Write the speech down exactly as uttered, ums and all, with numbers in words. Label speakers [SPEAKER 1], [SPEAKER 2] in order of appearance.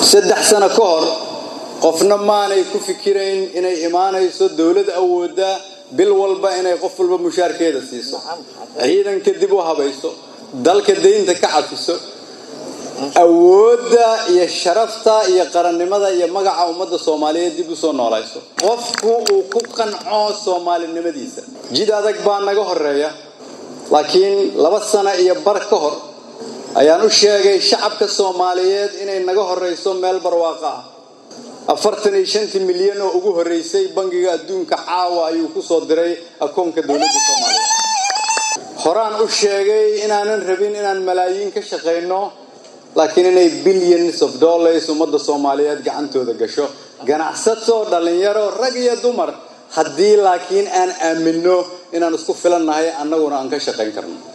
[SPEAKER 1] saddex sano ka hor qofna maanay ku fikirayn inay imaanayso dawlad awooda bil walba inay qof walba mushaarkeeda siiso ciidanka dib u habayso dalka deynta ka cafiso awooda iyo sharafta iyo qarannimada iyo magaca ummadda Soomaaliyeed dib u soo noolayso qofku uu ku qanco Soomaalinimadiisa jid adag baa naga horeeya laakiin laba sano iyo bar ka hor ayaan u sheegay shacabka Soomaaliyeed inay naga horeyso meel barwaaqo ah afartan iyo shan milyan oo ugu horeysay bangiga adduunka caawa ayuu ku soo diray akoonka dawladda Soomaaliyeed horaan u sheegay inaanan rabin inaan malaayiin ka shaqeyno laakiin inay billions of dollars ummadda Soomaaliyeed gacantooda gasho ganacsato dhalinyaro rag iyo dumar haddii laakiin aan aamino inaan isku filannahay annaguna aan ka shaqeyn karno